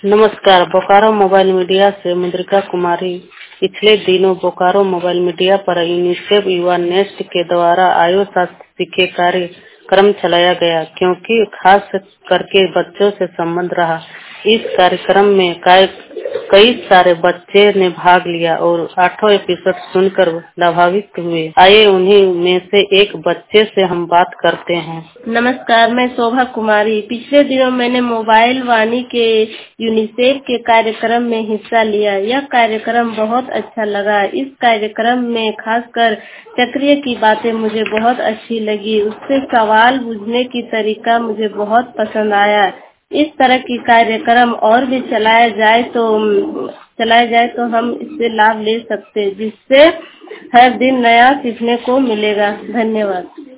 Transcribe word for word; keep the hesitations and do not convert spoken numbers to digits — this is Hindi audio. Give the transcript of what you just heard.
नमस्कार, बोकारो मोबाइल मीडिया से मुद्रिका कुमारी। पिछले दिनों बोकारो मोबाइल मीडिया पर यूनिसेफ युवा नेस्ट के द्वारा आयु शास्त्र सीखे कार्यक्रम चलाया गया, क्योंकि खास करके बच्चों से संबंध रहा। इस कार्यक्रम में कई सारे बच्चे ने भाग लिया और आठों एपिसोड सुनकर लाभान्वित हुए। आइए उन्हीं में से एक बच्चे से हम बात करते हैं। नमस्कार, मैं शोभा कुमारी। पिछले दिनों मैंने मोबाइल वाणी के यूनिसेफ के कार्यक्रम में हिस्सा लिया। यह कार्यक्रम बहुत अच्छा लगा। इस कार्यक्रम में खासकर चक्रिय की बातें मुझे बहुत अच्छी लगी। उससे सवाल पूछने की तरीका मुझे बहुत पसंद आया। इस तरह की कार्यक्रम और भी चलाया जाए तो चलाया जाए तो हम इससे लाभ ले सकते, जिससे हर दिन नया सीखने को मिलेगा। धन्यवाद।